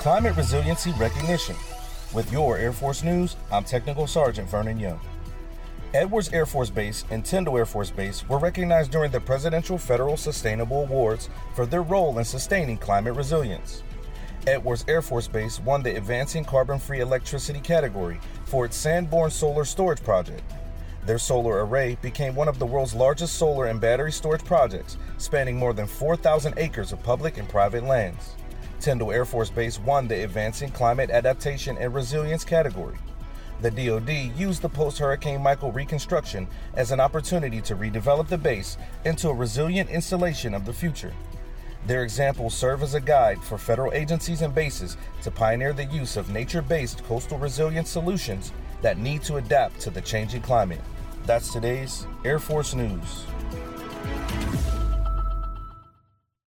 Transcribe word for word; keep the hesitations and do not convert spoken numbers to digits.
Climate Resiliency Recognition. With your Air Force News, I'm Technical Sergeant Vernon Young. Edwards Air Force Base and Tyndall Air Force Base were recognized during the Presidential Federal Sustainable Awards for their role in sustaining climate resilience. Edwards Air Force Base won the Advancing Carbon-Free Electricity category for its Sanborn Solar Storage Project. Their solar array became one of the world's largest solar and battery storage projects, spanning more than four thousand acres of public and private lands. Tyndall Air Force Base won the Advancing Climate Adaptation and Resilience category. The D O D used the post-Hurricane Michael reconstruction as an opportunity to redevelop the base into a resilient installation of the future. Their examples serve as a guide for federal agencies and bases to pioneer the use of nature-based coastal resilience solutions that need to adapt to the changing climate. That's today's Air Force News.